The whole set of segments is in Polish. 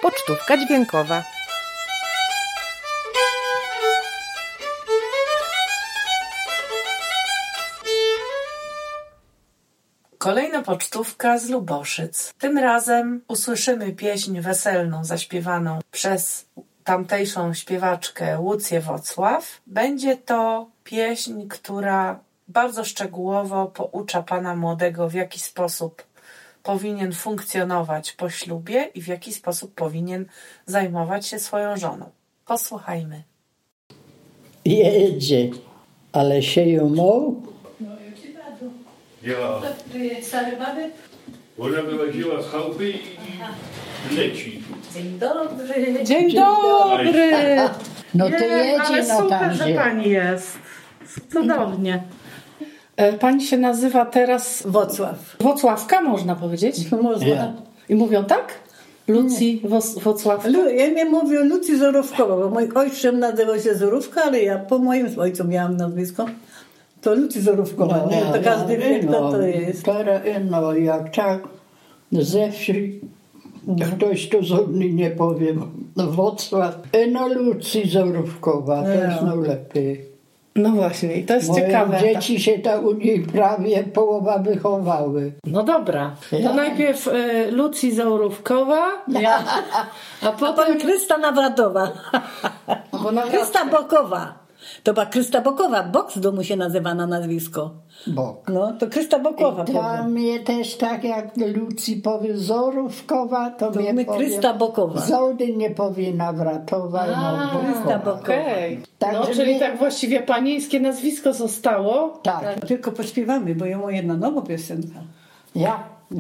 Pocztówka dźwiękowa. Kolejna pocztówka z Luboszyc. Tym razem usłyszymy pieśń weselną zaśpiewaną przez tamtejszą śpiewaczkę Łucję Wocław. Będzie to pieśń, która bardzo szczegółowo poucza pana młodego, w jaki sposób powinien funkcjonować po ślubie i w jaki sposób powinien zajmować się swoją żoną. Posłuchajmy. Jedzie, ale sieją moł. Ja. Stary baby? Ona wyłaziła z chałupy i leci. Dzień dobry. Dzień dobry! No to jedzie, ale no super, tam że gdzie. pani jest. Cudownie. Pani się nazywa teraz Wocław. Wocławka, można powiedzieć? Można. Ja. I mówią tak? Lucji Wocławka? Ja nie mówię Lucji Zorówkowa, bo mój ojciec nazywał się Zorówka, ale ja po moim ojcu miałam nazwisko. To Lucji Zorówkowa. To każdy wie, kto to jest. Teraz, no jak tak ze wsi ktoś to zgodnie nie powiem. No Wocław, no Lucji Zorówkowa, to jest no lepiej. No właśnie, i to jest Moje ciekawe. dzieci się tam u niej prawie połowa wychowały. No dobra, to najpierw Lucji Zorówkowa, a potem Krysta Nawratowa. Krysta Bokowa. To była Krysta Bokowa. Bok z domu się nazywa na nazwisko. Bok. No, to Krysta Bokowa. Tam mnie też tak jak Lucji powie Zorówkowa, to mnie my powie Krysta Bokowa. Zody nie powie Nawratowa, no Krysta Bokowa. Bokowa. okej. Tak, No, żeby- czyli tak właściwie panieńskie nazwisko zostało. Tak, Tylko pośpiewamy, bo ja mam jedna nowa piosenka. ja.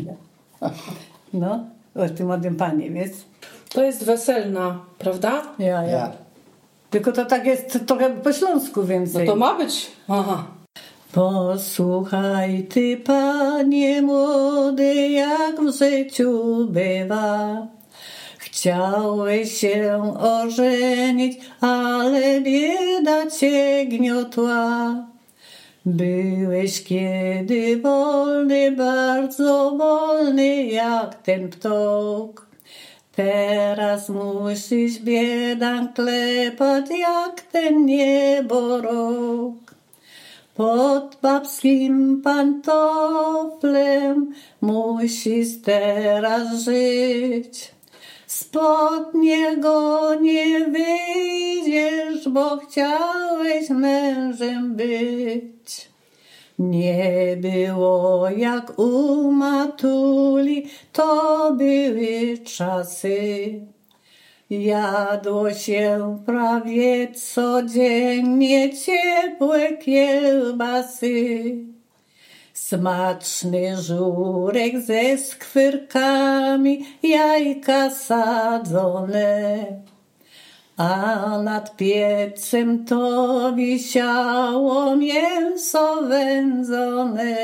No, o tym młodym panie, więc To jest weselna, prawda? Ja. Tylko to tak jest trochę po śląsku No więcej. to ma być. Aha. Posłuchaj ty, panie młody, jak w życiu bywa. Chciałeś się ożenić, ale bieda cię gniotła. Byłeś kiedy wolny, bardzo wolny jak ten ptok. Teraz musisz biedan klepać jak ten nieborok. Pod babskim pantoflem musisz teraz żyć. Spod niego nie wyjdziesz, bo chciałeś mężem być. Nie było jak u matuli, to były czasy. Jadło się prawie codziennie ciepłe kiełbasy. Smaczny żurek ze skwyrkami, jajka sadzone. A nad piecem to wisiało mięso wędzone.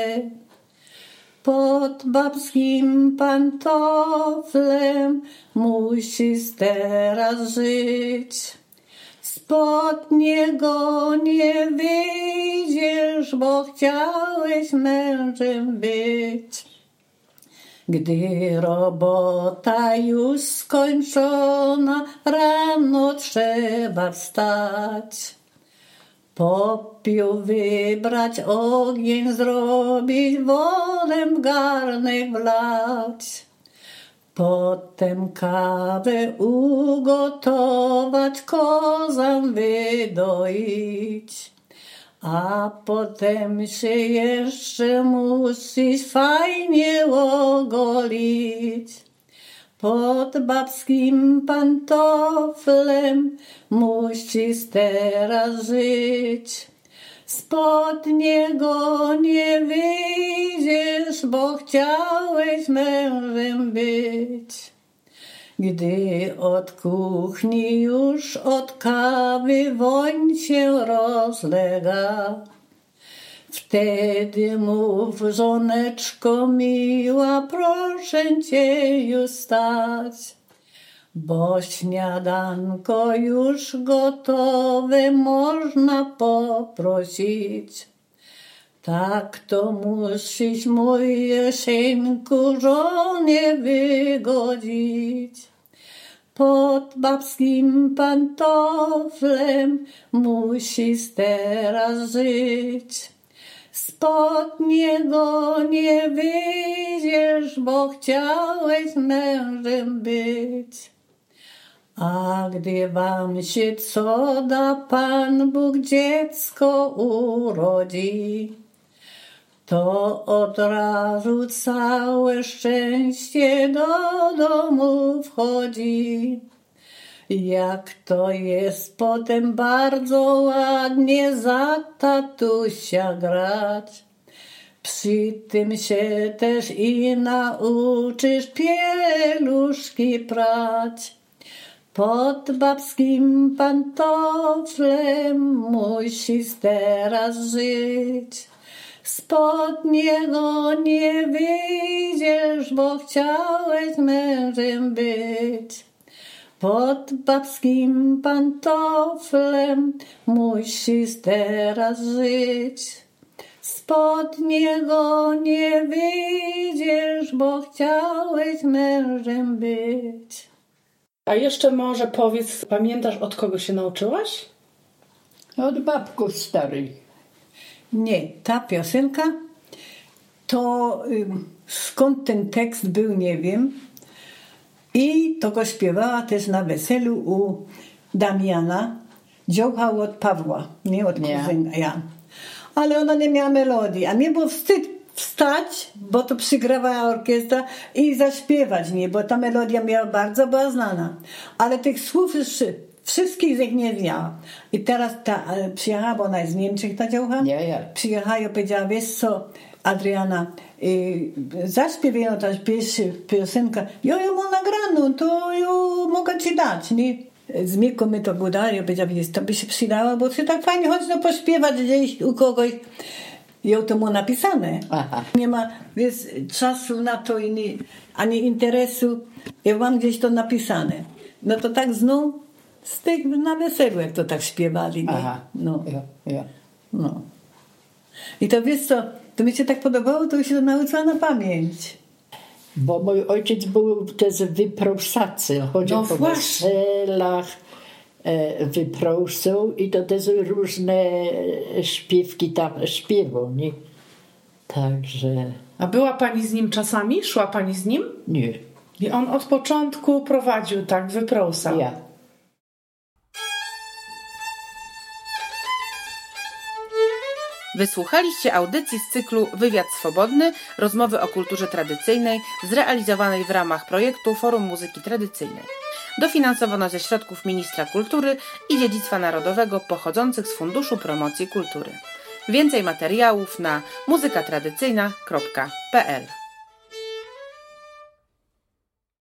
Pod babskim pantoflem musisz teraz żyć. Spod niego nie wyjdziesz, bo chciałeś mężem być. Gdy robota już skończona, rano trzeba wstać. Popiół wybrać, ogień zrobić, wodę w garnek wlać. Potem kawę ugotować, kozam wydoić. A potem się jeszcze musisz fajnie ogolić. Pod babskim pantoflem musisz teraz żyć. Spod niego nie wyjdziesz, bo chciałeś mężem być. Gdy od kuchni już od kawy woń się rozlega, wtedy mów, żoneczko miła, proszę cię już stać. Bo śniadanko już gotowe, można poprosić. Tak to musisz, mój Jesieńku, żonie wygodzić. Pod babskim pantoflem musisz teraz żyć. Spod niego nie wyjdziesz, bo chciałeś mężem być. A gdy wam się co da Pan Bóg dziecko urodzi, to od razu całe szczęście do domu wchodzi. Jak to jest potem bardzo ładnie za tatusia grać. Przy tym się też i nauczysz pieluszki prać. Pod babskim pantoflem musisz teraz żyć. Spod niego nie wyjdziesz, bo chciałeś mężem być. Pod babskim pantoflem musisz teraz żyć. Spod niego nie wyjdziesz, bo chciałeś mężem być. A jeszcze może powiedz, pamiętasz, od kogo się nauczyłaś? Od babków starych. Nie, ta piosenka to skąd ten tekst był, nie wiem. I to go śpiewała też na weselu u Damiana. Dziołchał od Pawła, nie od kuzyna. Ja. Ale ona nie miała melodii, a mnie było wstyd wstać, bo to przygrawała orkiestra i zaśpiewać, nie, bo ta melodia była znana. Ale tych słów wszystkich z nich nie znała. I teraz przyjechała, bo ona jest z Niemczech, ta dziołcha. Przyjechała i powiedziała, wiesz co, Adriana, zaśpiewaj ta piosenka. Ja ją mam nagraną, to ją mogę ci dać, nie? Z Mirką my to budali, ja powiedziała, to by się przydała, bo ty tak fajnie chodź pośpiewać gdzieś u kogoś. Ją to mu napisane. Aha. Nie ma czasu na to ani interesu. Ja mam gdzieś to napisane. No to tak znów na weselu, jak to tak śpiewali. Nie? Aha. No. Ja. No. I to wiesz co, to mi się tak podobało, to się to nauczyła na pamięć. Bo mój ojciec był też wyprosacy. Chodził po weselach, wyprosał i to też różne śpiewki tam śpiewał, nie? Także... A była pani z nim czasami? Szła pani z nim? Nie. I on od początku prowadził, tak, wyprosał. Ja. Wysłuchaliście audycji z cyklu Wywiad Swobodny, rozmowy o kulturze tradycyjnej, zrealizowanej w ramach projektu Forum Muzyki Tradycyjnej. Dofinansowano ze środków Ministra Kultury i Dziedzictwa Narodowego pochodzących z Funduszu Promocji Kultury. Więcej materiałów na muzykatradycyjna.pl